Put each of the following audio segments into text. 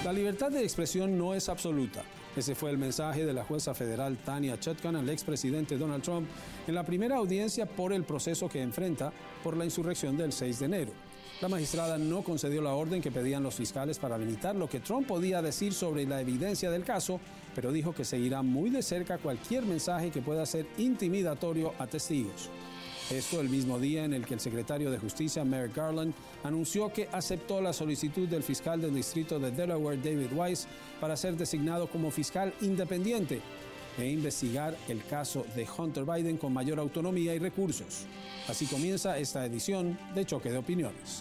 La libertad de expresión no es absoluta. Ese fue el mensaje de la jueza federal Tanya Chutkan al expresidente Donald Trump en la primera audiencia por el proceso que enfrenta por la insurrección del 6 de enero. La magistrada no concedió la orden que pedían los fiscales para limitar lo que Trump podía decir sobre la evidencia del caso, pero dijo que seguirá muy de cerca cualquier mensaje que pueda ser intimidatorio a testigos. Esto el mismo día en el que el secretario de Justicia, Merrick Garland, anunció que aceptó la solicitud del fiscal del distrito de Delaware, David Weiss, para ser designado como fiscal independiente e investigar el caso de Hunter Biden con mayor autonomía y recursos. Así comienza esta edición de Choque de Opiniones.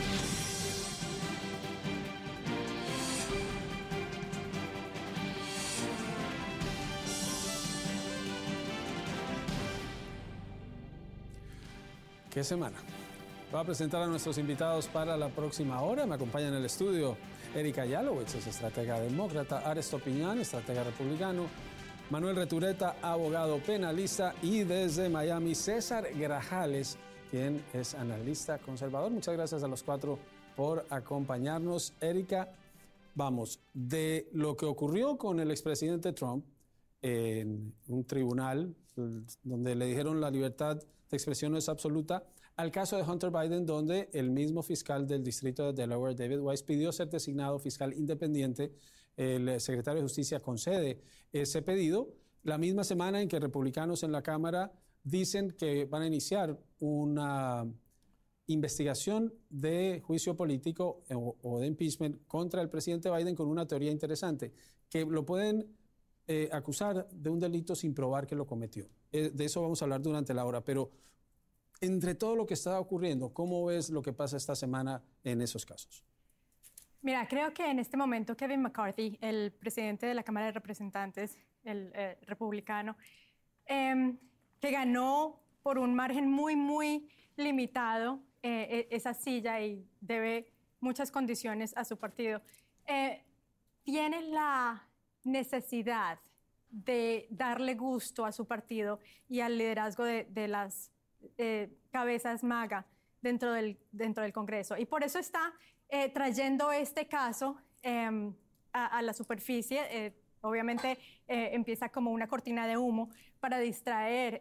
¿Qué semana? Voy a presentar a nuestros invitados para la próxima hora. Me acompaña en el estudio Erika Yalowitz, es estratega demócrata, Ares Topiñán, estratega republicano, Manuel Retureta, abogado penalista, y desde Miami, César Grajales, quien es analista conservador. Muchas gracias a los cuatro por acompañarnos. Erika, vamos, de lo que ocurrió con el expresidente Trump en un tribunal donde le dijeron la libertad de expresión no es absoluta, al caso de Hunter Biden, donde el mismo fiscal del distrito de Delaware, David Weiss, pidió ser designado fiscal independiente. El secretario de Justicia concede ese pedido la misma semana en que republicanos en la Cámara dicen que van a iniciar una investigación de juicio político o de impeachment contra el presidente Biden con una teoría interesante, que lo pueden acusar de un delito sin probar que lo cometió. De eso vamos a hablar durante la hora, pero entre todo lo que está ocurriendo, ¿cómo ves lo que pasa esta semana en esos casos? Mira, creo que en este momento Kevin McCarthy, el presidente de la Cámara de Representantes, el republicano, que ganó por un margen muy limitado esa silla y debe muchas condiciones a su partido, tiene la necesidad de darle gusto a su partido y al liderazgo de las cabezas MAGA dentro del Congreso. Y por eso está trayendo este caso a la superficie. Obviamente empieza como una cortina de humo para distraer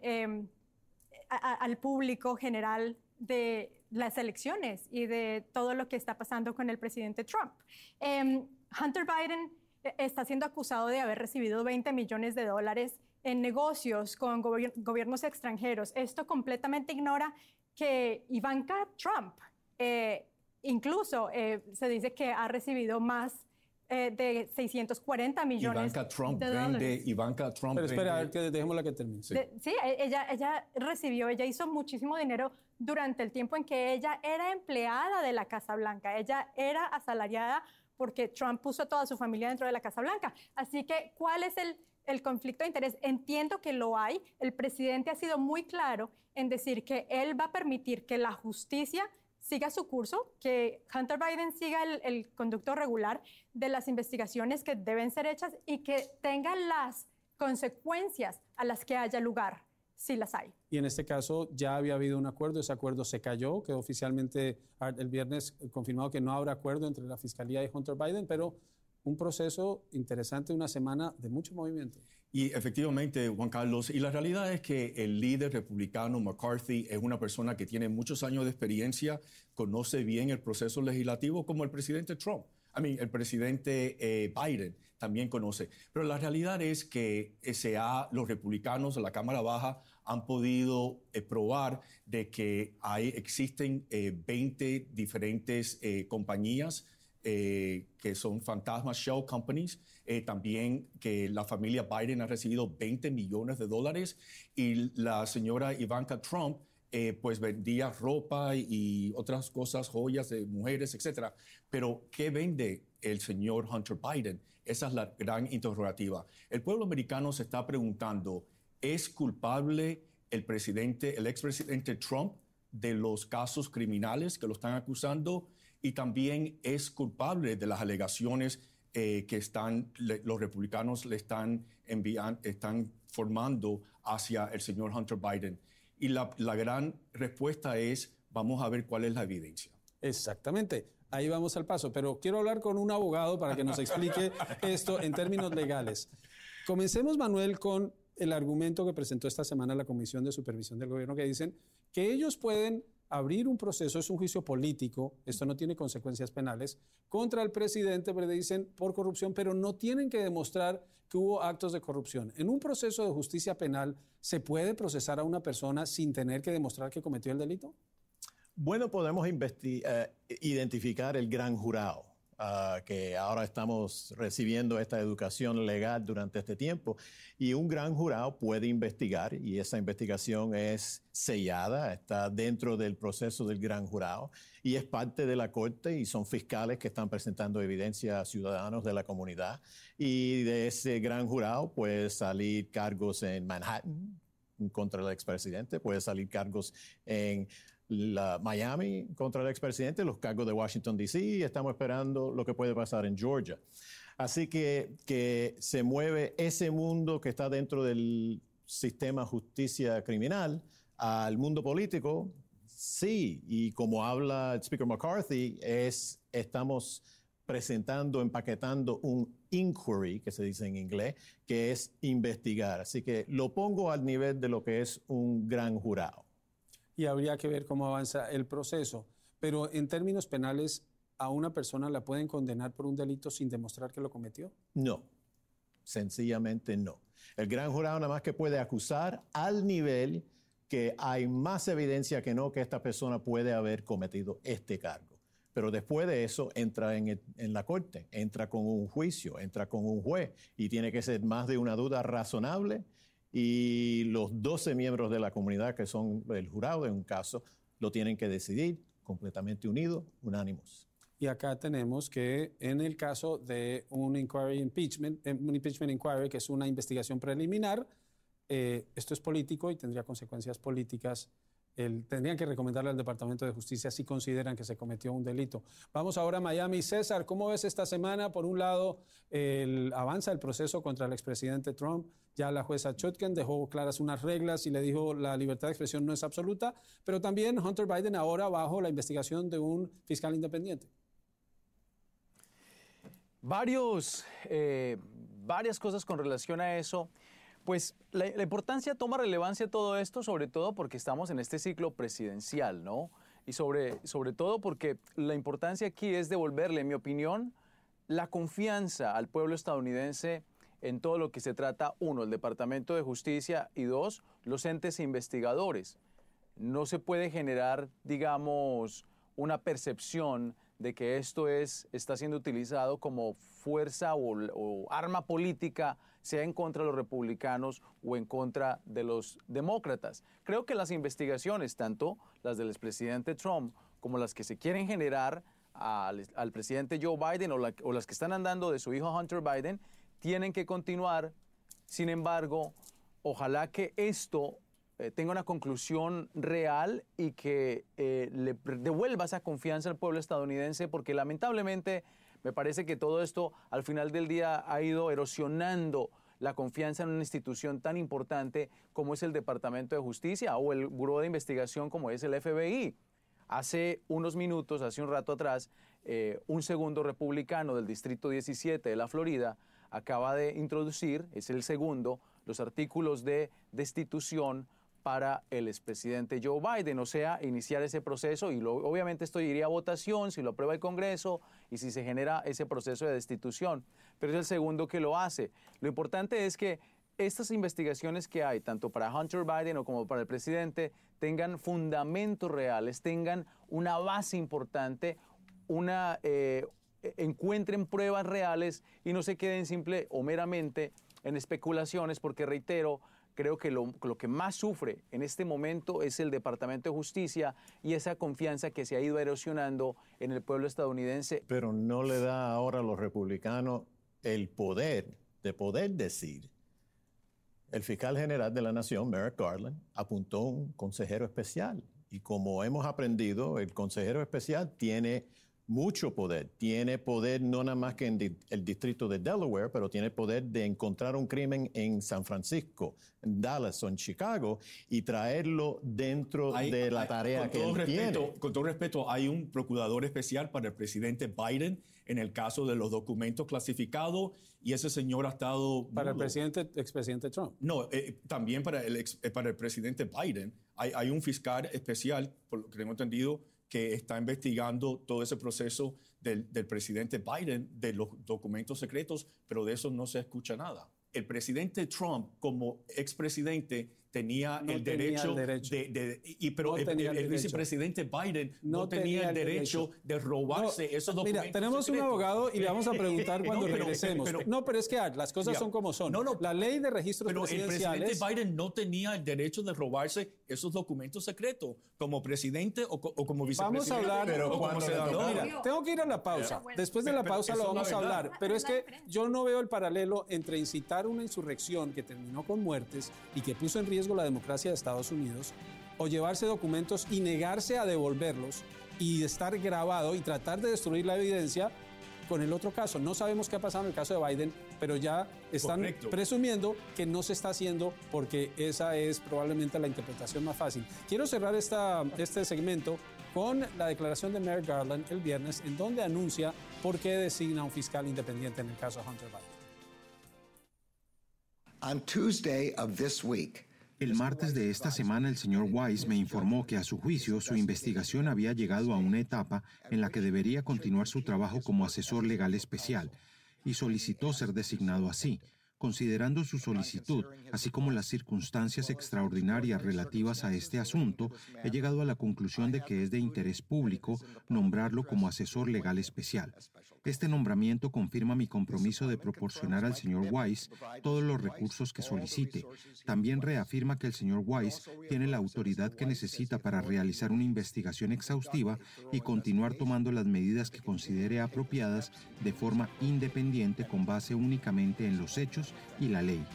al público general de las elecciones y de todo lo que está pasando con el presidente Trump. Hunter Biden está siendo acusado de haber recibido $20 millones en negocios con gobiernos extranjeros. Esto completamente ignora que Ivanka Trump, incluso se dice que ha recibido más de 640 millones Ivanka Trump de dólares. Ivanka Trump Pero espera, a ver, que dejémosla que termine. Sí, ella hizo muchísimo dinero durante el tiempo en que ella era empleada de la Casa Blanca. Ella era asalariada porque Trump puso a toda su familia dentro de la Casa Blanca. Así que, ¿cuál es el conflicto de interés? Entiendo que lo hay. El presidente ha sido muy claro en decir que él va a permitir que la justicia siga su curso, que Hunter Biden siga el conducto regular de las investigaciones que deben ser hechas y que tengan las consecuencias a las que haya lugar, si las hay. Y en este caso ya había habido un acuerdo, ese acuerdo se cayó, quedó oficialmente el viernes confirmado que no habrá acuerdo entre la Fiscalía y Hunter Biden, pero un proceso interesante, una semana de mucho movimiento. Y efectivamente, Juan Carlos, y la realidad es que el líder republicano McCarthy es una persona que tiene muchos años de experiencia, conoce bien el proceso legislativo como el presidente Trump. El presidente Biden también conoce. Pero la realidad es que los republicanos de la Cámara Baja han podido probar de que existen 20 diferentes compañías que son fantasmas shell companies, también que la familia Biden ha recibido $20 millones y la señora Ivanka Trump pues vendía ropa y otras cosas, joyas de mujeres, etc. Pero, ¿qué vende el señor Hunter Biden? Esa es la gran interrogativa. El pueblo americano se está preguntando, ¿es culpable el expresidente Trump de los casos criminales que lo están acusando? Y también es culpable de las alegaciones que los republicanos le están formando hacia el señor Hunter Biden. Y la gran respuesta es, vamos a ver cuál es la evidencia. Exactamente. Ahí vamos al paso, pero quiero hablar con un abogado para que nos explique esto en términos legales. Comencemos, Manuel, con el argumento que presentó esta semana la Comisión de Supervisión del Gobierno, que dicen que ellos pueden abrir un proceso, es un juicio político, esto no tiene consecuencias penales, contra el presidente, pero dicen por corrupción, pero no tienen que demostrar que hubo actos de corrupción. En un proceso de justicia penal, ¿se puede procesar a una persona sin tener que demostrar que cometió el delito? Bueno, podemos identificar el gran jurado, que ahora estamos recibiendo esta educación legal durante este tiempo, y un gran jurado puede investigar, y esa investigación es sellada, está dentro del proceso del gran jurado, y es parte de la corte, y son fiscales que están presentando evidencia a ciudadanos de la comunidad, y de ese gran jurado puede salir cargos en Manhattan contra el expresidente, puede salir cargos en Miami contra el expresidente, los cargos de Washington, D.C., y estamos esperando lo que puede pasar en Georgia. Así que se mueve ese mundo que está dentro del sistema justicia criminal al mundo político, sí, y como habla el Speaker McCarthy, estamos presentando, empaquetando un inquiry, que se dice en inglés, que es investigar. Así que lo pongo al nivel de lo que es un gran jurado. Y habría que ver cómo avanza el proceso. Pero en términos penales, ¿a una persona la pueden condenar por un delito sin demostrar que lo cometió? No, sencillamente no. El gran jurado nada más que puede acusar al nivel que hay más evidencia que no que esta persona puede haber cometido este cargo. Pero después de eso entra en la corte, entra con un juicio, entra con un juez y tiene que ser más de una duda razonable. Y los 12 miembros de la comunidad que son el jurado en un caso lo tienen que decidir completamente unidos, unánimos. Y acá tenemos que en el caso de un impeachment inquiry, que es una investigación preliminar, esto es político y tendría consecuencias políticas. Tendrían que recomendarle al Departamento de Justicia si consideran que se cometió un delito. Vamos ahora a Miami. César, ¿cómo ves esta semana? Por un lado, avanza el proceso contra el expresidente Trump. Ya la jueza Chutkan dejó claras unas reglas y le dijo la libertad de expresión no es absoluta, pero también Hunter Biden ahora bajo la investigación de un fiscal independiente. Varias cosas con relación a eso. Pues la importancia toma relevancia todo esto, sobre todo porque estamos en este ciclo presidencial, ¿no? Y sobre todo porque la importancia aquí es devolverle, en mi opinión, la confianza al pueblo estadounidense en todo lo que se trata, uno, el Departamento de Justicia, y dos, los entes investigadores. No se puede generar, digamos, una percepción de que esto está siendo utilizado como fuerza o arma política, sea en contra de los republicanos o en contra de los demócratas. Creo que las investigaciones, tanto las del expresidente Trump como las que se quieren generar al presidente Joe Biden o las que están andando de su hijo Hunter Biden, tienen que continuar. Sin embargo, ojalá que esto tenga una conclusión real y que le devuelva esa confianza al pueblo estadounidense, porque lamentablemente me parece que todo esto al final del día ha ido erosionando la confianza en una institución tan importante como es el Departamento de Justicia o el Buró de Investigación como es el FBI. Hace unos minutos, hace un rato atrás, un segundo republicano del Distrito 17 de la Florida acaba de introducir, es el segundo, los artículos de destitución para el expresidente Joe Biden, o sea, iniciar ese proceso y obviamente esto iría a votación si lo aprueba el Congreso y si se genera ese proceso de destitución, pero es el segundo que lo hace. Lo importante es que estas investigaciones que hay, tanto para Hunter Biden o como para el presidente, tengan fundamentos reales, tengan una base importante, encuentren pruebas reales y no se queden simple o meramente en especulaciones, porque reitero, creo que lo que más sufre en este momento es el Departamento de Justicia y esa confianza que se ha ido erosionando en el pueblo estadounidense. Pero no le da ahora a los republicanos el poder de poder decir. El fiscal general de la Nación, Merrick Garland, apuntó un consejero especial. Y como hemos aprendido, el consejero especial tiene mucho poder. Tiene poder no nada más que en el distrito de Delaware, pero tiene poder de encontrar un crimen en San Francisco, en Dallas o en Chicago y traerlo dentro de la tarea que él tiene. Con todo respeto, hay un procurador especial para el presidente Biden en el caso de los documentos clasificados y ese señor ha estado... Para el expresidente Trump. No, también para el presidente Biden. Hay un fiscal especial, por lo que tengo entendido, que está investigando todo ese proceso del presidente Biden, de los documentos secretos, pero de eso no se escucha nada. El presidente Trump, como expresidente, tenía el derecho pero el vicepresidente Biden no tenía el derecho de robarse esos documentos. Mira, tenemos un abogado y le vamos a preguntar cuando regresemos. Pero es que las cosas son como son. La ley de registros presidenciales... Pero el presidente Biden no tenía el derecho de robarse esos documentos secretos como presidente o como vicepresidente. Vamos a hablar... o como senador. Mira, tengo que ir a la pausa. Después de la pausa lo vamos a hablar. Pero es que yo no veo el paralelo entre incitar una insurrección que terminó con muertes y que puso en riesgo la democracia de Estados Unidos, o llevarse documentos y negarse a devolverlos y estar grabado y tratar de destruir la evidencia con el otro caso. No sabemos qué ha pasado en el caso de Biden, pero ya están presumiendo que no se está haciendo porque esa es probablemente la interpretación más fácil. Quiero cerrar este segmento con la declaración de Merrick Garland el viernes, en donde anuncia por qué designa un fiscal independiente en el caso de Hunter Biden. On Tuesday of this week, el martes de esta semana, el señor Weiss me informó que, a su juicio, su investigación había llegado a una etapa en la que debería continuar su trabajo como asesor legal especial y solicitó ser designado así. Considerando su solicitud, así como las circunstancias extraordinarias relativas a este asunto, he llegado a la conclusión de que es de interés público nombrarlo como asesor legal especial. Este nombramiento confirma mi compromiso de proporcionar al señor Weiss todos los recursos que solicite. También reafirma que el señor Weiss tiene la autoridad que necesita para realizar una investigación exhaustiva y continuar tomando las medidas que considere apropiadas de forma independiente con base únicamente en los hechos y la ley.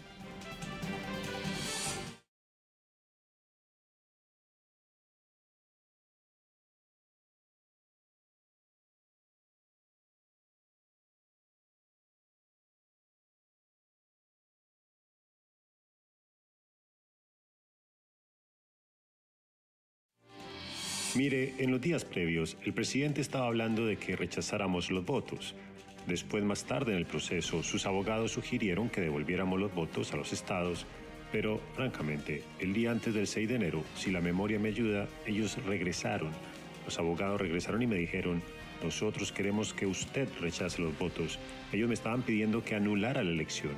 Mire, en los días previos, el presidente estaba hablando de que rechazáramos los votos. Después, más tarde en el proceso, sus abogados sugirieron que devolviéramos los votos a los estados, pero, francamente, el día antes del 6 de enero, si la memoria me ayuda, ellos regresaron. Los abogados regresaron y me dijeron, nosotros queremos que usted rechace los votos. Ellos me estaban pidiendo que anulara la elección.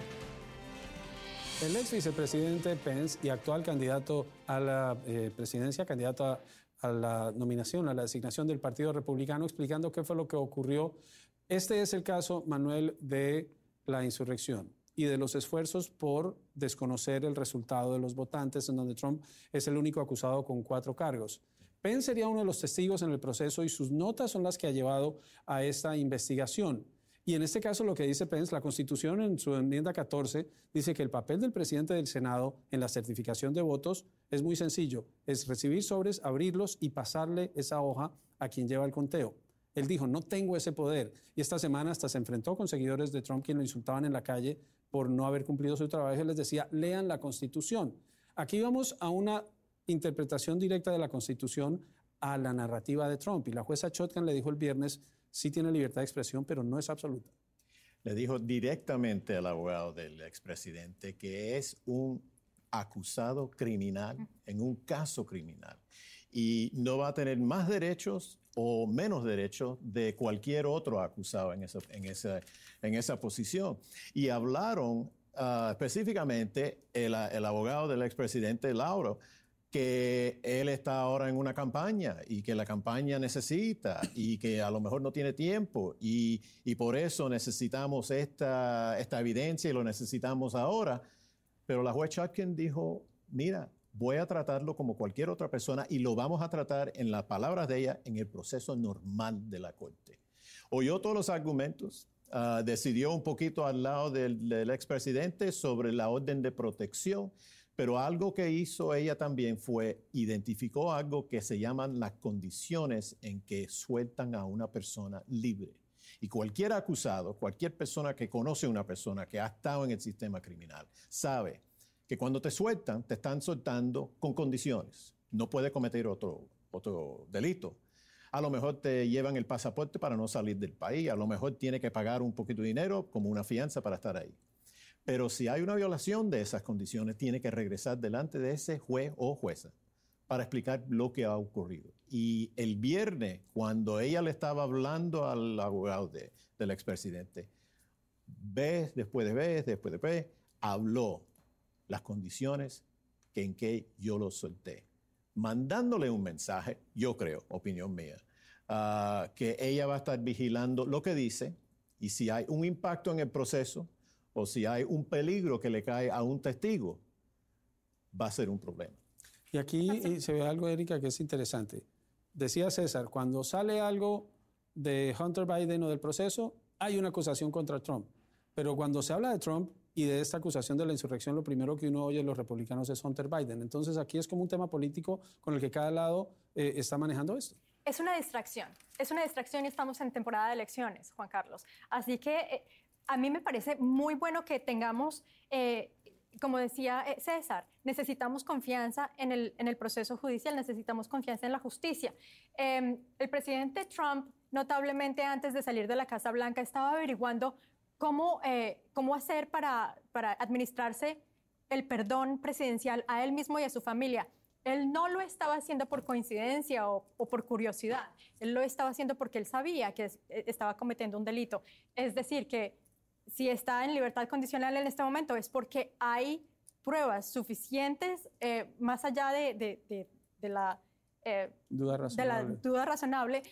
El ex vicepresidente Pence y actual candidato a la presidencia, candidato a la nominación, a la designación del Partido Republicano, explicando qué fue lo que ocurrió. Este es el caso, Manuel, de la insurrección y de los esfuerzos por desconocer el resultado de los votantes, en donde Trump es el único acusado con 4 cargos. Pence sería uno de los testigos en el proceso y sus notas son las que ha llevado a esta investigación. Y en este caso lo que dice Pence, la Constitución en su enmienda 14 dice que el papel del presidente del Senado en la certificación de votos es muy sencillo, es recibir sobres, abrirlos y pasarle esa hoja a quien lleva el conteo. Él dijo, no tengo ese poder. Y esta semana hasta se enfrentó con seguidores de Trump quienes lo insultaban en la calle por no haber cumplido su trabajo y les decía, lean la Constitución. Aquí vamos a una interpretación directa de la Constitución a la narrativa de Trump. Y la jueza Chutkan le dijo el viernes, sí tiene libertad de expresión, pero no es absoluta. Le dijo directamente al abogado del expresidente que es un acusado criminal en un caso criminal y no va a tener más derechos o menos derechos de cualquier otro acusado en esa posición. Y hablaron específicamente el abogado del expresidente Lauro, que él está ahora en una campaña y que la campaña necesita y que a lo mejor no tiene tiempo y por eso necesitamos esta evidencia y lo necesitamos ahora. Pero la juez Chutkan dijo, mira, voy a tratarlo como cualquier otra persona y lo vamos a tratar, en las palabras de ella, en el proceso normal de la corte. Oyó todos los argumentos, decidió un poquito al lado del expresidente sobre la orden de protección, Pero algo que hizo ella también fue, identificó algo que se llaman las condiciones en que sueltan a una persona libre. Y cualquier acusado, cualquier persona que conoce a una persona que ha estado en el sistema criminal, sabe que cuando te sueltan, te están soltando con condiciones. No puedes cometer otro delito. A lo mejor te llevan el pasaporte para no salir del país, a lo mejor tiene que pagar un poquito de dinero como una fianza para estar ahí. Pero si hay una violación de esas condiciones, tiene que regresar delante de ese juez o jueza para explicar lo que ha ocurrido. Y el viernes, cuando ella le estaba hablando al abogado del expresidente, vez después de vez, habló las condiciones en que yo lo solté, mandándole un mensaje, yo creo, opinión mía, que ella va a estar vigilando lo que dice y si hay un impacto en el proceso o si hay un peligro que le cae a un testigo, va a ser un problema. Y aquí se ve algo, Erika, que es interesante. Decía César, cuando sale algo de Hunter Biden o del proceso, hay una acusación contra Trump. Pero cuando se habla de Trump y de esta acusación de la insurrección, lo primero que uno oye de los republicanos es Hunter Biden. Entonces aquí es como un tema político con el que cada lado está manejando esto. Es una distracción y estamos en temporada de elecciones, Juan Carlos. Así que a mí me parece muy bueno que tengamos, como decía César, necesitamos confianza en el proceso judicial, necesitamos confianza en la justicia. El presidente Trump, notablemente antes de salir de la Casa Blanca, estaba averiguando cómo hacer para administrarse el perdón presidencial a él mismo y a su familia. Él no lo estaba haciendo por coincidencia o por curiosidad. Él lo estaba haciendo porque él sabía que estaba cometiendo un delito. Es decir, que si está en libertad condicional en este momento es porque hay pruebas suficientes más allá de la duda razonable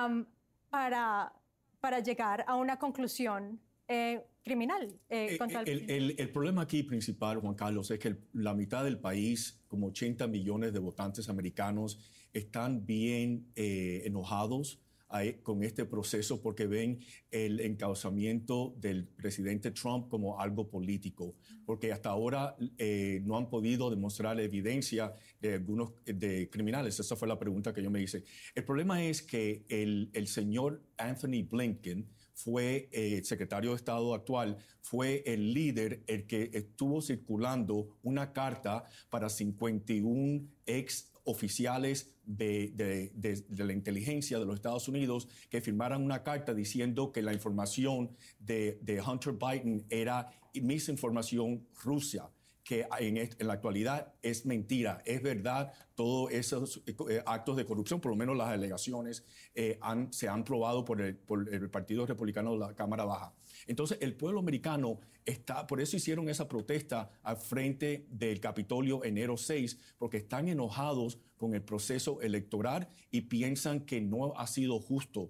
para llegar a una conclusión criminal contra el problema aquí principal, Juan Carlos, es que la mitad del país, como 80 millones de votantes americanos, están bien enojados con este proceso porque ven el encauzamiento del presidente Trump como algo político, porque hasta ahora no han podido demostrar evidencia de algunos de criminales. Esa fue la pregunta que yo me hice. El problema es que el señor Anthony Blinken fue el secretario de Estado actual, fue el líder, el que estuvo circulando una carta para 51 ex oficiales de la inteligencia de los Estados Unidos que firmaran una carta diciendo que la información de Hunter Biden era misinformación rusa, que en la actualidad es mentira, es verdad, todos esos actos de corrupción, por lo menos las alegaciones, se han probado por el Partido Republicano de la Cámara Baja. Entonces, el pueblo americano por eso hicieron esa protesta al frente del Capitolio enero 6, porque están enojados con el proceso electoral y piensan que no ha sido justo.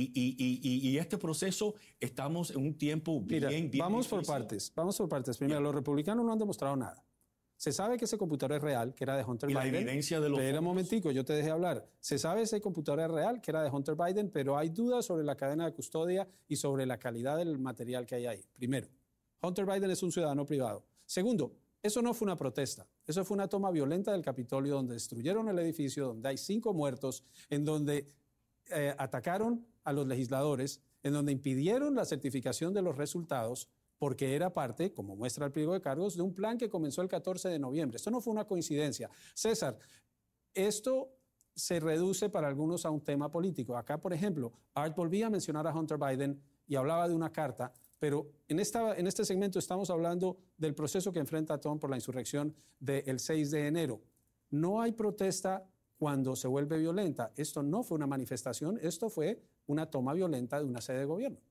Y este proceso, estamos en un tiempo bien vamos difícil. Vamos por partes. Primero, los republicanos no han demostrado nada. Se sabe que ese computador es real, que era de Hunter Biden. Y la evidencia de los Espera un momentico, yo te dejé hablar. Se sabe ese computador es real, que era de Hunter Biden, pero hay dudas sobre la cadena de custodia y sobre la calidad del material que hay ahí. Primero, Hunter Biden es un ciudadano privado. Segundo, eso no fue una protesta. Eso fue una toma violenta del Capitolio donde destruyeron el edificio, donde hay 5 muertos, en donde atacaron a los legisladores, en donde impidieron la certificación de los resultados, porque era parte, como muestra el pliego de cargos, de un plan que comenzó el 14 de noviembre. Esto no fue una coincidencia. César, esto se reduce para algunos a un tema político. Acá, por ejemplo, Art volvía a mencionar a Hunter Biden y hablaba de una carta, pero en este segmento estamos hablando del proceso que enfrenta Trump por la insurrección del 6 de enero. No hay protesta cuando se vuelve violenta. Esto no fue una manifestación, esto fue una toma violenta de una sede de gobierno.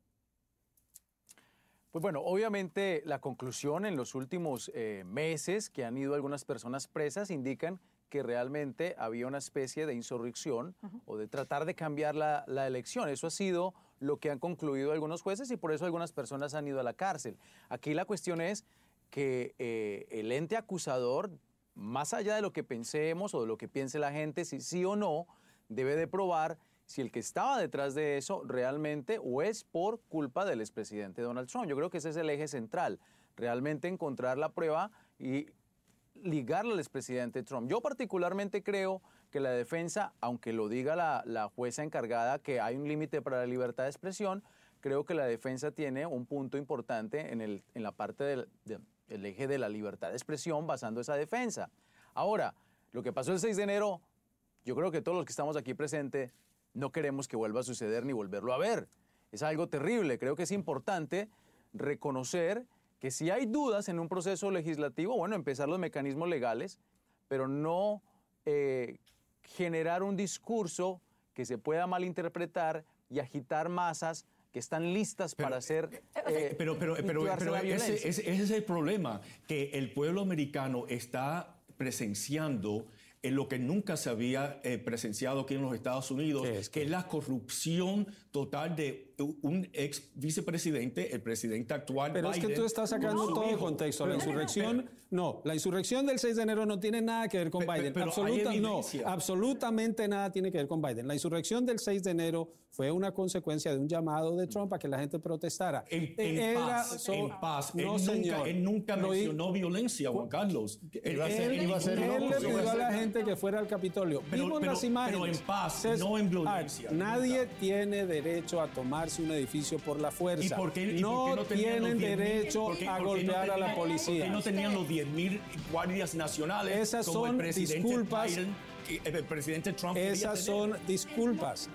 Pues bueno, obviamente la conclusión en los últimos meses que han ido algunas personas presas indican que realmente había una especie de insurrección o de tratar de cambiar la elección. Eso ha sido lo que han concluido algunos jueces y por eso algunas personas han ido a la cárcel. Aquí la cuestión es que el ente acusador, más allá de lo que pensemos o de lo que piense la gente, si sí o no, debe de probar si el que estaba detrás de eso realmente o es por culpa del expresidente Donald Trump. Yo creo que ese es el eje central, realmente encontrar la prueba y ligarla al expresidente Trump. Yo particularmente creo que la defensa, aunque lo diga la jueza encargada que hay un límite para la libertad de expresión, creo que la defensa tiene un punto importante en la parte del eje de la libertad de expresión basando esa defensa. Ahora, lo que pasó el 6 de enero, yo creo que todos los que estamos aquí presentes no queremos que vuelva a suceder ni volverlo a ver. Es algo terrible. Creo que es importante reconocer que si hay dudas en un proceso legislativo, bueno, empezar los mecanismos legales, pero no generar un discurso que se pueda malinterpretar y agitar masas que están listas para hacer... Pero ese es el problema, que el pueblo americano está presenciando en lo que nunca se había presenciado aquí en los Estados Unidos, que es la corrupción total de un ex vicepresidente, el presidente actual. Pero Biden, es que tú estás sacando todo el contexto. La insurrección, la insurrección del 6 de enero no tiene nada que ver con Biden. Absolutamente nada tiene que ver con Biden. La insurrección del 6 de enero fue una consecuencia de un llamado de Trump a que la gente protestara. En paz. Él nunca mencionó violencia, Juan Carlos. Él le pidió a la gente que fuera al Capitolio. Vimos las imágenes. Pero en paz, no en violencia. Nadie tiene derecho a tomarse un edificio por la fuerza. ¿Y por qué no tienen derecho a golpear a la policía. ¿Por qué no tenían los 10,000 guardias nacionales? Esas como son el presidente disculpas. Biden, el presidente Trump. Esas son disculpas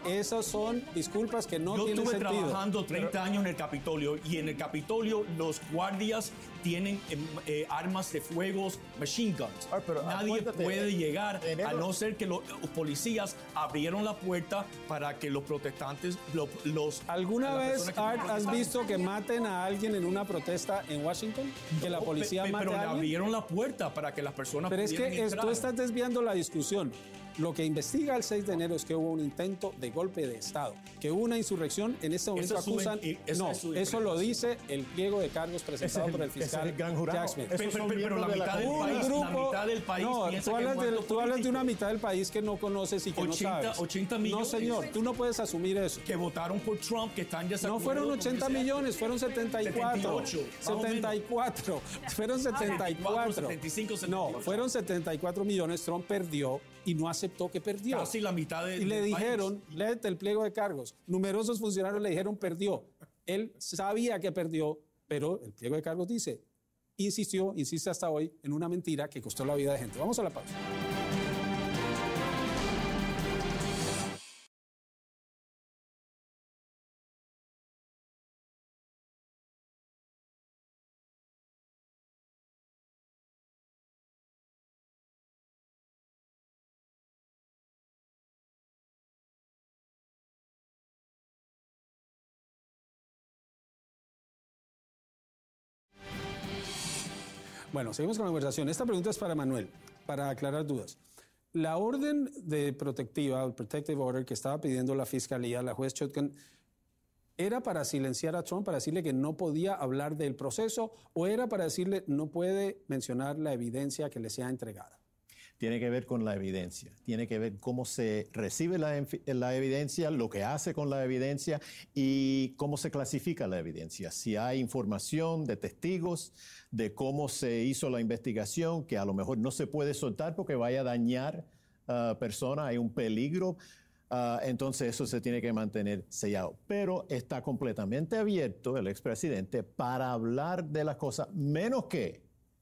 que no tienen sentido. Yo estuve trabajando 30 años en el Capitolio y en el Capitolio los guardias tienen armas de fuego, machine guns. Nadie puede llegar a no ser que los policías abrieron la puerta para que los protestantes, ¿Alguna vez, Art, has visto que maten a alguien en una protesta en Washington? ¿Que la policía mate a alguien? Pero le abrieron la puerta para que las personas pudieran entrar. Pero es que tú estás desviando la discusión. Lo que investiga el 6 de enero es que hubo un intento de golpe de Estado, que hubo una insurrección. En este momento acusan... eso lo dice el pliego de cargos presentado por el fiscal Jack Smith. Pero la mitad del país tú hablas de una mitad del país que no conoces y que no sabes. 80 millones. No, señor, tú no puedes asumir eso. Que votaron por Trump, que están ya... No fueron 80 millones, fueron 74. 74. Fueron 74. 75, 78. No, fueron 74 millones. Trump perdió y no aceptó que perdió. Casi la mitad Y le dijeron, léete el pliego de cargos. Numerosos funcionarios le dijeron perdió. Él sabía que perdió, pero el pliego de cargos dice, insiste hasta hoy en una mentira que costó la vida de gente. Vamos a la pausa. Bueno, seguimos con la conversación. Esta pregunta es para Manuel, para aclarar dudas. La orden de protectiva, el protective order que estaba pidiendo la fiscalía, la juez Chutkan, ¿era para silenciar a Trump, para decirle que no podía hablar del proceso, o era para decirle no puede mencionar la evidencia que le sea entregada? Tiene que ver con la evidencia, tiene que ver cómo se recibe la evidencia, lo que hace con la evidencia y cómo se clasifica la evidencia. Si hay información de testigos de cómo se hizo la investigación, que a lo mejor no se puede soltar porque vaya a dañar a personas, hay un peligro, entonces eso se tiene que mantener sellado. Pero está completamente abierto el expresidente para hablar de las cosas, menos que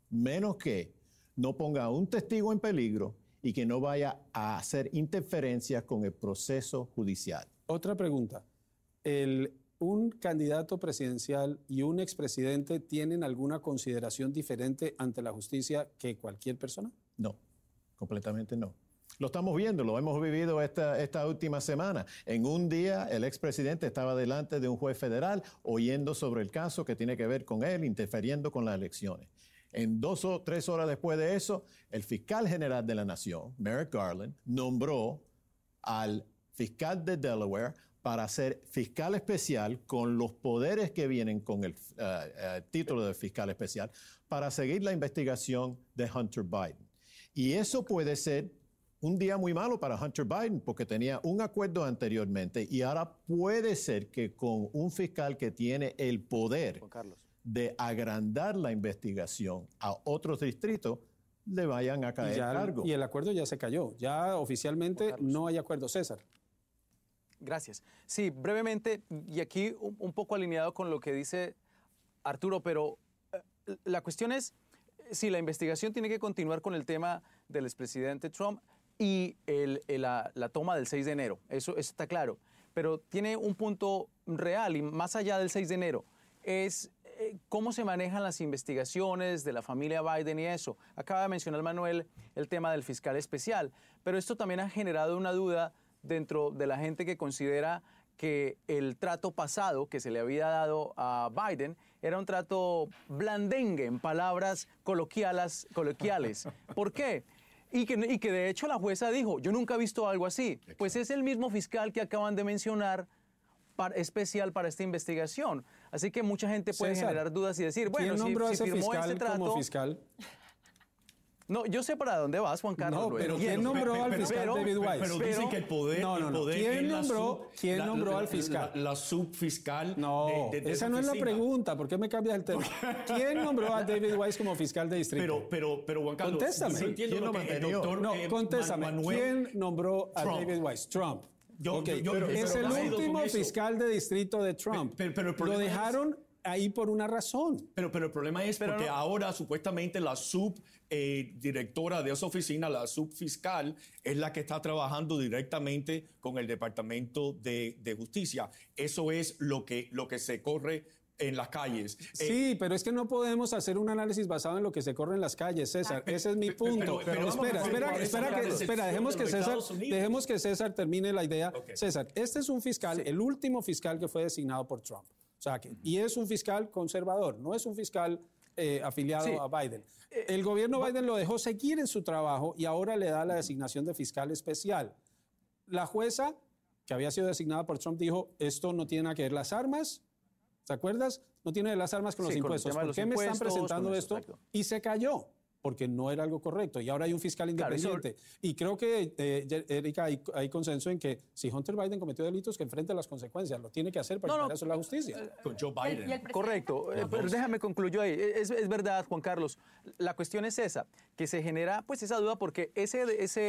no ponga a un testigo en peligro y que no vaya a hacer interferencias con el proceso judicial. Otra pregunta. ¿Un candidato presidencial y un expresidente tienen alguna consideración diferente ante la justicia que cualquier persona? No, completamente no. Lo estamos viendo, lo hemos vivido esta última semana. En un día, el expresidente estaba delante de un juez federal oyendo sobre el caso que tiene que ver con él, interfiriendo con las elecciones. En 2 o 3 horas después de eso, el fiscal general de la nación, Merrick Garland, nombró al fiscal de Delaware para ser fiscal especial con los poderes que vienen con el título de fiscal especial para seguir la investigación de Hunter Biden. Y eso puede ser un día muy malo para Hunter Biden porque tenía un acuerdo anteriormente y ahora puede ser que con un fiscal que tiene el poder de agrandar la investigación a otros distritos, le vayan a caer cargos. Y el acuerdo ya se cayó. Ya oficialmente no hay acuerdo. César. Gracias. Sí, brevemente, y aquí un poco alineado con lo que dice Arturo, pero la cuestión es si la investigación tiene que continuar con el tema del expresidente Trump y la toma del 6 de enero. Eso está claro. Pero tiene un punto real y más allá del 6 de enero. Es cómo se manejan las investigaciones de la familia Biden y eso. Acaba de mencionar Manuel el tema del fiscal especial, pero esto también ha generado una duda dentro de la gente que considera que el trato pasado que se le había dado a Biden era un trato blandengue, en palabras coloquiales. ¿Por qué? Y que de hecho la jueza dijo, yo nunca he visto algo así. Pues es el mismo fiscal que acaban de mencionar especial para esta investigación. Así que mucha gente puede generar dudas y decir, bueno, ¿quién nombró si a ese firmó fiscal ese trato como fiscal? No, yo sé para dónde vas, Juan Carlos. No, pero ¿quién nombró al fiscal David Weiss? Pero dicen que el poder... ¿Quién nombró al fiscal? La subfiscal. No, esa no es la pregunta. ¿Por qué me cambias el tema? ¿Quién nombró a David Weiss como fiscal de distrito? Pero Juan Carlos... Contéstame. Contéstame. ¿Quién nombró a David Weiss? Trump. Es el último fiscal de distrito de Trump. Lo dejaron ahí por una razón. Pero el problema es porque ahora supuestamente la subdirectora de esa oficina, la subfiscal, es la que está trabajando directamente con el Departamento de Justicia. Eso es lo que se corre en las calles. Sí, pero es que no podemos hacer un análisis basado en lo que se corre en las calles, César. Ese es mi punto. Espera, dejemos que César termine la idea. Okay. César, este es un fiscal, el último fiscal que fue designado por Trump. O sea, y es un fiscal conservador, no es un fiscal afiliado a Biden. El gobierno Biden lo dejó seguir en su trabajo y ahora le da la designación de fiscal especial. La jueza, que había sido designada por Trump, dijo, esto no tiene nada que ver las armas. ¿Te acuerdas? No tiene las armas con los impuestos. ¿Por qué me están presentando esto? Exacto. Y se cayó, porque no era algo correcto. Y ahora hay un fiscal independiente. Claro, y creo que, Erika, hay consenso en que si Hunter Biden cometió delitos, que enfrente las consecuencias. Lo tiene que hacer para eso la justicia. Con Joe Biden. Correcto. Pero déjame concluyo ahí. Es verdad, Juan Carlos. La cuestión es esa, que se genera pues esa duda porque esa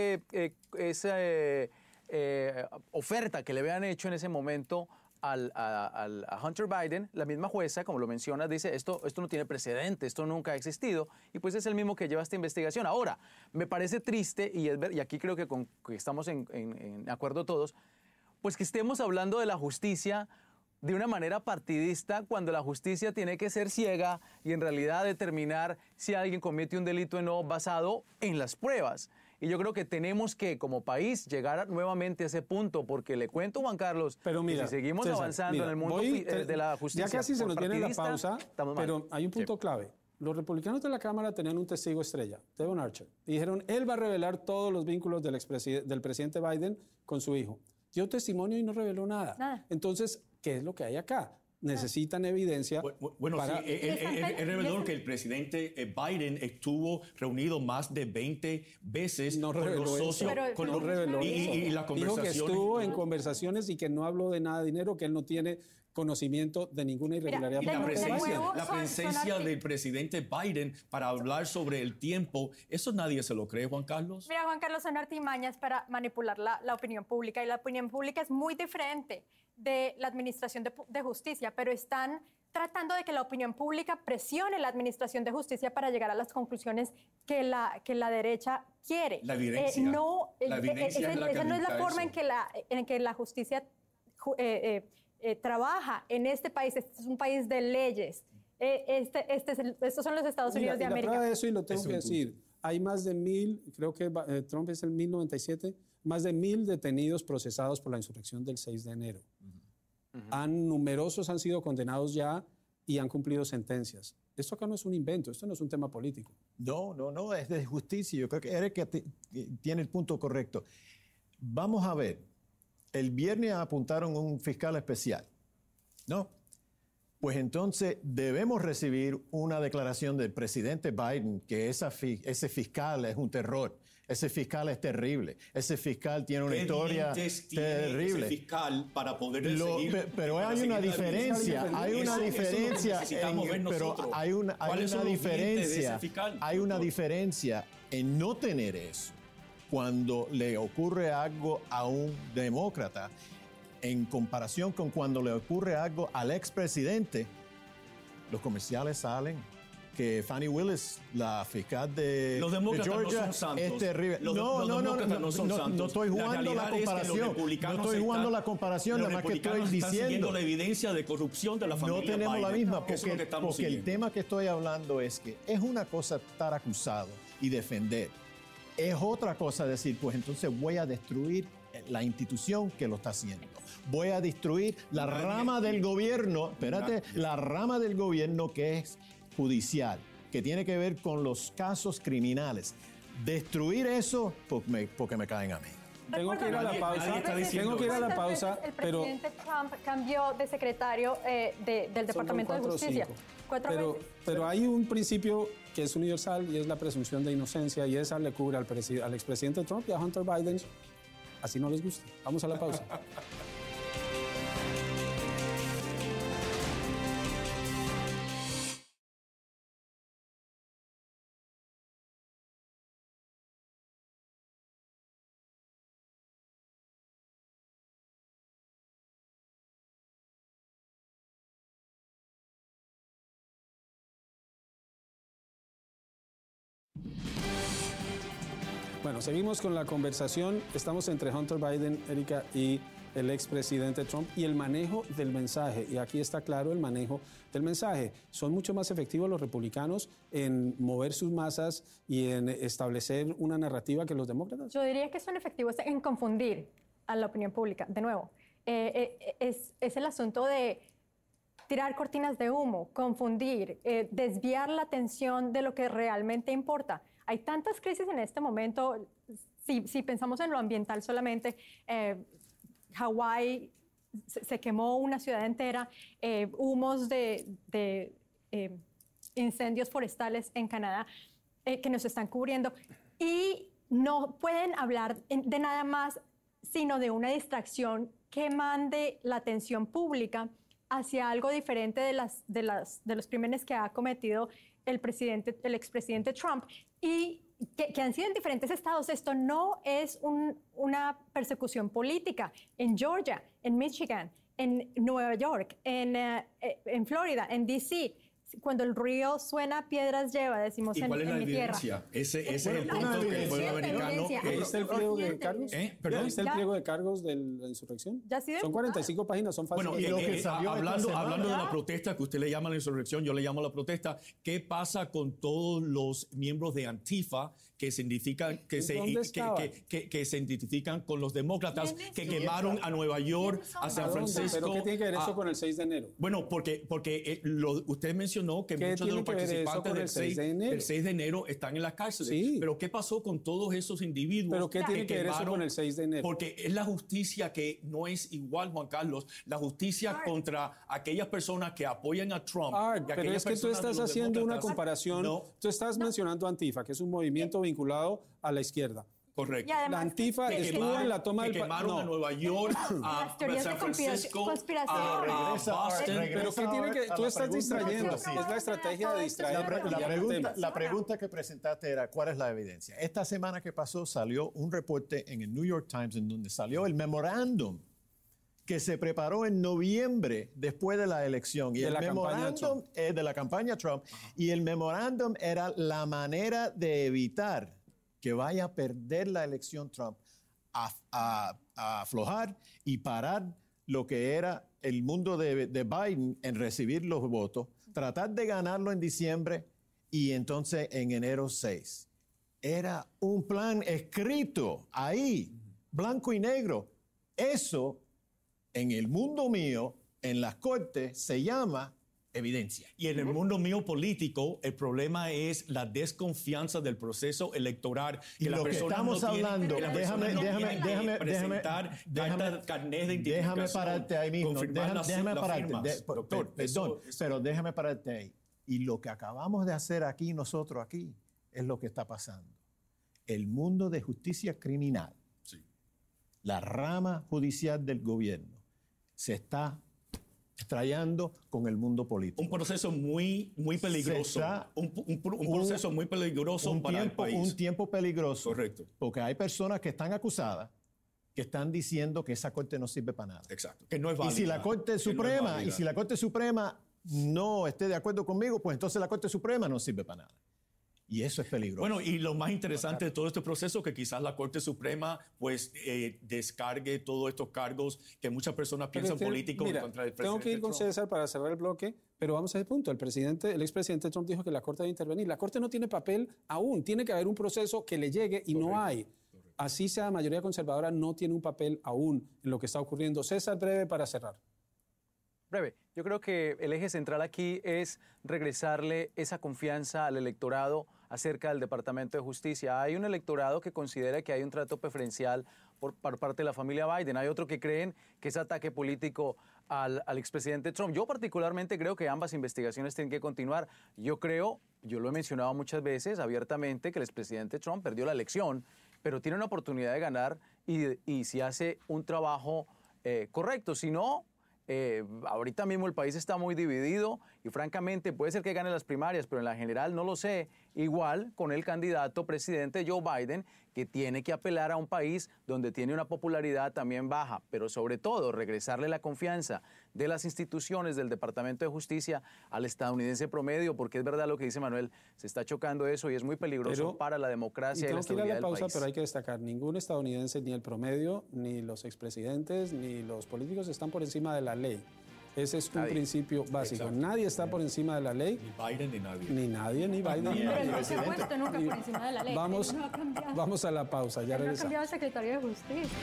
oferta que le habían hecho en ese momento a Hunter Biden, la misma jueza, como lo mencionas, dice esto no tiene precedente, esto nunca ha existido, y pues es el mismo que lleva esta investigación. Ahora, me parece triste, y aquí creo que estamos en acuerdo todos, pues que estemos hablando de la justicia de una manera partidista cuando la justicia tiene que ser ciega y en realidad determinar si alguien comete un delito o no basado en las pruebas. Y yo creo que tenemos que, como país, llegar nuevamente a ese punto, porque le cuento, Juan Carlos, pero mira, que si seguimos avanzando en el mundo de la justicia... Ya casi se nos viene la pausa, pero hay un punto clave. Los republicanos de la Cámara tenían un testigo estrella, Devon Archer, y dijeron, él va a revelar todos los vínculos del presidente Biden con su hijo. Dio testimonio y no reveló nada. Entonces, ¿qué es lo que hay acá? Necesitan evidencia. Bueno, para... sí, es revelador que el presidente Biden estuvo reunido más de 20 veces con los socios. No reveló y la conversación. Dijo que estuvo en conversaciones y que no habló de nada de dinero, que él no tiene conocimiento de ninguna irregularidad. Y la presencia del presidente Biden para hablar sobre el tiempo, eso nadie se lo cree, Juan Carlos. Mira, Juan Carlos, son artimañas para manipular la opinión pública, y la opinión pública es muy diferente de la administración de justicia, pero están tratando de que la opinión pública presione la administración de justicia para llegar a las conclusiones que la derecha quiere. La evidencia. Esa no es la forma en que la justicia trabaja en este país. Este es un país de leyes. Estos son los Estados Unidos de América. Mira, de eso, y lo tengo que decir, hay más de 1,000, creo que Trump es el 1097, más de 1,000 detenidos procesados por la insurrección del 6 de enero. Numerosos han sido condenados ya y han cumplido sentencias. Esto acá no es un invento, esto no es un tema político. No, es de justicia. Yo creo que Erika tiene el punto correcto. Vamos a ver, el viernes apuntaron un fiscal especial, ¿no? Pues entonces debemos recibir una declaración del presidente Biden que ese fiscal es un terror. Ese fiscal es terrible. Ese fiscal tiene una historia terrible. Ese fiscal para poder pero hay una diferencia. Hay una diferencia. Hay una diferencia en no tener eso cuando le ocurre algo a un demócrata en comparación con cuando le ocurre algo al expresidente. Los comerciales salen que Fani Willis, la fiscal de Georgia, no son santos. Es terrible. No estoy jugando la comparación. No estoy jugando la comparación, nada más que estoy diciendo la evidencia de corrupción de la familia No tenemos Biden, la misma, porque el tema que estoy hablando es que es una cosa estar acusado y defender. Es otra cosa decir, pues entonces voy a destruir la institución que lo está haciendo. Voy a destruir la rama del gobierno, la rama del gobierno que es judicial, que tiene que ver con los casos criminales. Destruir eso porque me caen a mí. Tengo que ir a la pausa. El presidente Trump cambió de secretario del Departamento de Justicia. Pero hay un principio que es universal y es la presunción de inocencia, y esa le cubre al expresidente Trump y a Hunter Biden. Así no les gusta. Vamos a la pausa. Bueno, seguimos con la conversación. Estamos entre Hunter Biden, Erika, y el expresidente Trump y el manejo del mensaje. Y aquí está claro el manejo del mensaje. Son mucho más efectivos los republicanos en mover sus masas y en establecer una narrativa que los demócratas. Yo diría que son efectivos en confundir a la opinión pública. De nuevo, es el asunto de tirar cortinas de humo, confundir, desviar la atención de lo que realmente importa. Hay tantas crisis en este momento. Si pensamos en lo ambiental solamente, Hawái se quemó una ciudad entera, humos de incendios forestales en Canadá que nos están cubriendo, y no pueden hablar de nada más sino de una distracción que mande la atención pública hacia algo diferente de los crímenes que ha cometido el expresidente Trump, y que han sido en diferentes estados. Esto no es una persecución política. En Georgia, en Michigan, en Nueva York, en Florida, en D.C., cuando el río suena, piedras lleva, decimos en mi tierra. ¿Y cuál es la evidencia? Ese es el punto que el pueblo americano... ¿Viste el pliego de cargos? ¿Viste el pliego de cargos de la insurrección? Son 45 páginas, son fáciles. Bueno, hablando de la protesta, que usted le llama la insurrección, yo le llamo la protesta, ¿qué pasa con todos los miembros de Antifa que se identifican con los demócratas que quemaron a Nueva York, a San Francisco? ¿Pero qué tiene que ver eso con el 6 de enero? Bueno, porque usted mencionó que muchos de los participantes del 6 de enero están en las cárceles. Sí. Pero ¿qué pasó con todos esos individuos? ¿Pero qué tiene que ver eso con el 6 de enero? Porque es la justicia que no es igual, Juan Carlos. La justicia contra aquellas personas que apoyan a Trump. Pero es que tú estás haciendo una comparación. Tú estás mencionando Antifa, que es un movimiento vinculado a la izquierda. Correcto. La Antifa estuvo en la toma del... quemaron a Nueva York, a San Francisco, a Boston. Pero ¿qué tiene que...? Tú estás distrayendo. Es la estrategia de distraer. La pregunta que presentaste era, ¿cuál es la evidencia? Esta semana que pasó salió un reporte en el New York Times en donde salió el memorándum que se preparó en noviembre después de la elección. Y el memorándum es de la campaña Trump. Y el memorándum era la manera de evitar que vaya a perder la elección Trump, a aflojar y parar lo que era el mundo de Biden en recibir los votos, tratar de ganarlo en diciembre y entonces en enero 6. Era un plan escrito ahí, blanco y negro. Eso, en el mundo mío, en las cortes, se llama evidencia. Y en el mundo mío político, el problema es la desconfianza del proceso electoral. Y lo que estamos hablando, déjame pararte ahí mismo. Déjame pararte. Doctor, perdón, pero déjame pararte ahí. Y lo que acabamos de hacer aquí, nosotros aquí, es lo que está pasando. el mundo de justicia criminal, la rama judicial del gobierno, se está estrellando con el mundo político. Un proceso muy peligroso. Un proceso muy peligroso para el país. Un tiempo peligroso. Correcto. Porque hay personas que están acusadas que están diciendo que esa corte no sirve para nada. Exacto. Que no es válida. Y si la Corte Suprema no esté de acuerdo conmigo, pues entonces la Corte Suprema no sirve para nada. Y eso es peligroso. Bueno, y lo más interesante de todo este proceso es que quizás la Corte Suprema pues descargue todos estos cargos que muchas personas piensan políticos contra el presidente Tengo que ir con Trump. César para cerrar el bloque, pero vamos a ese punto. El expresidente Trump dijo que la Corte debe intervenir. La Corte no tiene papel aún. Tiene que haber un proceso que le llegue y no hay. Así sea, la mayoría conservadora no tiene un papel aún en lo que está ocurriendo. César, breve para cerrar. Breve. Yo creo que el eje central aquí es regresarle esa confianza al electorado acerca del Departamento de Justicia. Hay un electorado que considera que hay un trato preferencial por parte de la familia Biden. Hay otro que creen que es ataque político al expresidente Trump. Yo particularmente creo que ambas investigaciones tienen que continuar. Yo lo he mencionado muchas veces abiertamente, que el expresidente Trump perdió la elección, pero tiene una oportunidad de ganar y si hace un trabajo correcto. Si no, ahorita mismo el país está muy dividido y francamente puede ser que gane las primarias, pero en la general no lo sé. Igual con el candidato presidente Joe Biden, que tiene que apelar a un país donde tiene una popularidad también baja, pero sobre todo regresarle la confianza de las instituciones del Departamento de Justicia al estadounidense promedio, porque es verdad lo que dice Manuel, se está chocando eso y es muy peligroso para la democracia y la estabilidad del país. Pero hay que destacar, ningún estadounidense, ni el promedio, ni los expresidentes, ni los políticos están por encima de la ley. Ese es un principio básico. Exacto. Nadie está por encima de la ley. Ni Biden ni nadie. Ni nadie, ni Biden. Pero el se ha puesto nunca por encima de la ley. Vamos a la pausa, ya regresamos. No ha cambiado el secretario de Justicia.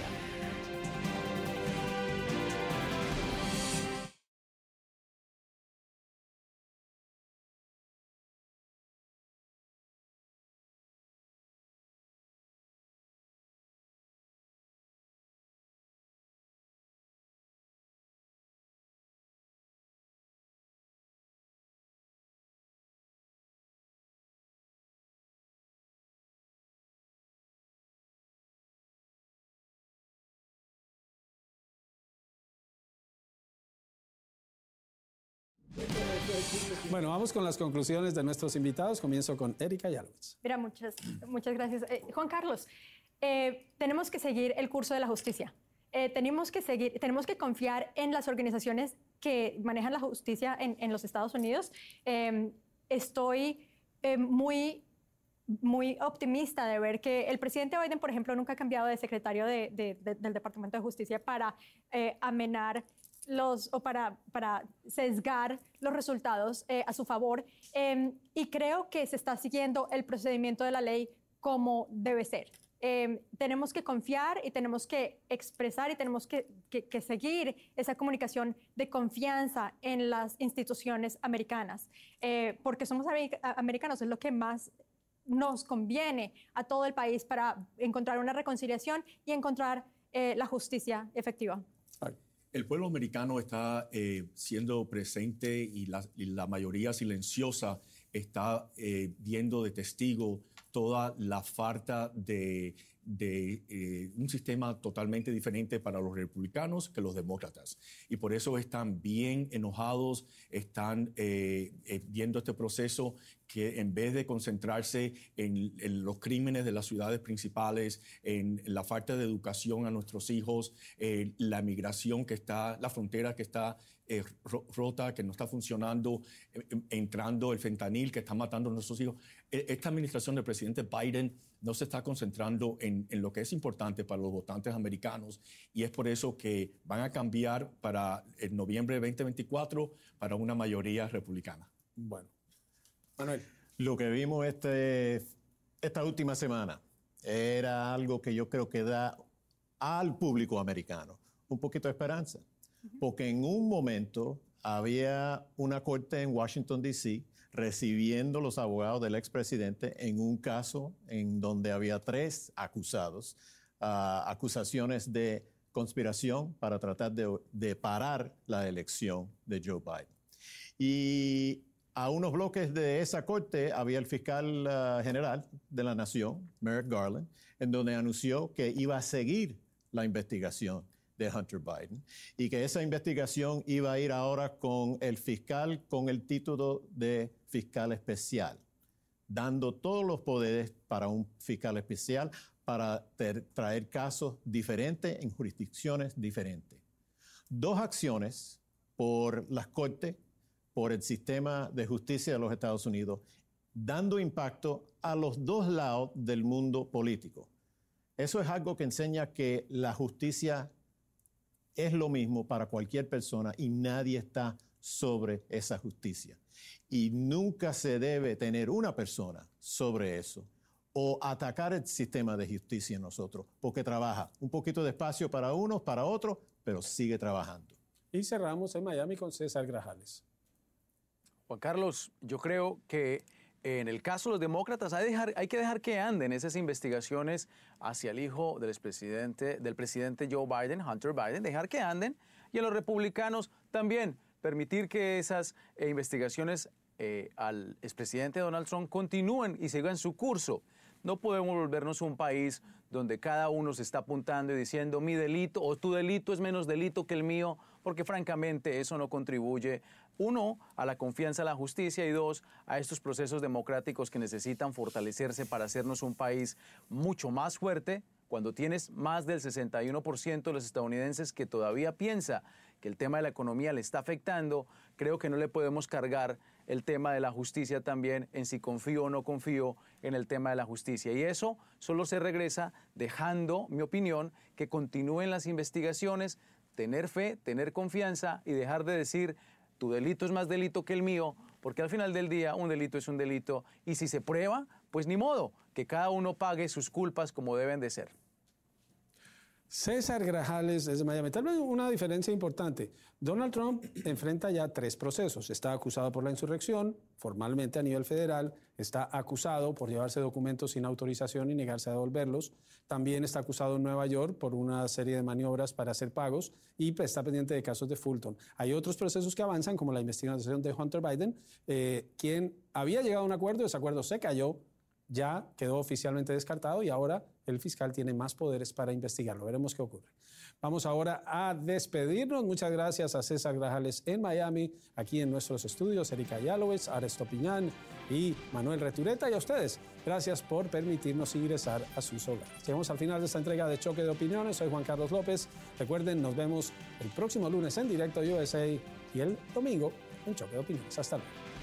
Bueno, vamos con las conclusiones de nuestros invitados. Comienzo con Erika Yalowitz. Mira, muchas gracias. Juan Carlos, tenemos que seguir el curso de la justicia. Tenemos que confiar en las organizaciones que manejan la justicia en los Estados Unidos. Estoy muy optimista de ver que el presidente Biden, por ejemplo, nunca ha cambiado de secretario del Departamento de Justicia para amenar para sesgar los resultados a su favor. Y creo que se está siguiendo el procedimiento de la ley como debe ser. Tenemos que confiar y tenemos que expresar y tenemos que seguir esa comunicación de confianza en las instituciones americanas, porque somos americanos, es lo que más nos conviene a todo el país para encontrar una reconciliación y encontrar la justicia efectiva. El pueblo americano está siendo presente y la mayoría silenciosa está viendo de testigo toda la falta de un sistema totalmente diferente para los republicanos que los demócratas. Y por eso están bien enojados, están viendo este proceso que en vez de concentrarse en los crímenes de las ciudades principales, en la falta de educación a nuestros hijos, la migración que está, la frontera que está rota, que no está funcionando, entrando el fentanil que está matando a nuestros hijos. Esta administración del presidente Biden no se está concentrando en lo que es importante para los votantes americanos y es por eso que van a cambiar para el noviembre de 2024 para una mayoría republicana. Bueno, Manuel. Lo que vimos esta última semana era algo que yo creo que da al público americano un poquito de esperanza. Porque en un momento había una corte en Washington, D.C., recibiendo los abogados del expresidente en un caso en donde había 3 acusados, acusaciones de conspiración para tratar de parar la elección de Joe Biden. Y A unos bloques de esa corte había el fiscal general de la Nación, Merrick Garland, en donde anunció que iba a seguir la investigación de Hunter Biden y que esa investigación iba a ir ahora con el fiscal con el título de fiscal especial, dando todos los poderes para un fiscal especial para traer casos diferentes en jurisdicciones diferentes. 2 acciones por las cortes, por el sistema de justicia de los Estados Unidos, dando impacto a los 2 lados del mundo político. Eso es algo que enseña que la justicia es lo mismo para cualquier persona y nadie está sobre esa justicia. Y nunca se debe tener una persona sobre eso o atacar el sistema de justicia en nosotros, porque trabaja un poquito de espacio para unos, para otros, pero sigue trabajando. Y cerramos en Miami con César Grajales. Juan Carlos, yo creo que en el caso de los demócratas hay que dejar que anden esas investigaciones hacia el hijo del presidente Joe Biden, Hunter Biden, dejar que anden. Y a los republicanos también permitir que esas investigaciones al expresidente Donald Trump continúen y sigan su curso. No podemos volvernos un país donde cada uno se está apuntando y diciendo mi delito o tu delito es menos delito que el mío, porque francamente eso no contribuye, 1, a la confianza en la justicia y 2, a estos procesos democráticos que necesitan fortalecerse para hacernos un país mucho más fuerte. Cuando tienes más del 61% de los estadounidenses que todavía piensa que el tema de la economía le está afectando, creo que no le podemos cargar el tema de la justicia también en si confío o no confío en el tema de la justicia. Y eso solo se regresa dejando, mi opinión, que continúen las investigaciones, tener fe, tener confianza y dejar de decir tu delito es más delito que el mío, porque al final del día un delito es un delito y si se prueba, pues ni modo, que cada uno pague sus culpas como deben de ser. César Grajales desde Miami. Tal vez una diferencia importante. Donald Trump enfrenta ya 3 procesos. Está acusado por la insurrección, formalmente a nivel federal. Está acusado por llevarse documentos sin autorización y negarse a devolverlos. También está acusado en Nueva York por una serie de maniobras para hacer pagos y está pendiente de casos de Fulton. Hay otros procesos que avanzan, como la investigación de Hunter Biden, quien había llegado a un acuerdo, ese acuerdo se cayó, ya quedó oficialmente descartado y ahora el fiscal tiene más poderes para investigarlo. Veremos qué ocurre. Vamos ahora a despedirnos. Muchas gracias a César Grajales en Miami, aquí en nuestros estudios, Erika Yalowitz, Ares Topiñán y Manuel Retureta. Y a ustedes, gracias por permitirnos ingresar a sus hogares. Llegamos al final de esta entrega de Choque de Opiniones. Soy Juan Carlos López. Recuerden, nos vemos el próximo lunes en Directo USA y el domingo en Choque de Opiniones. Hasta luego.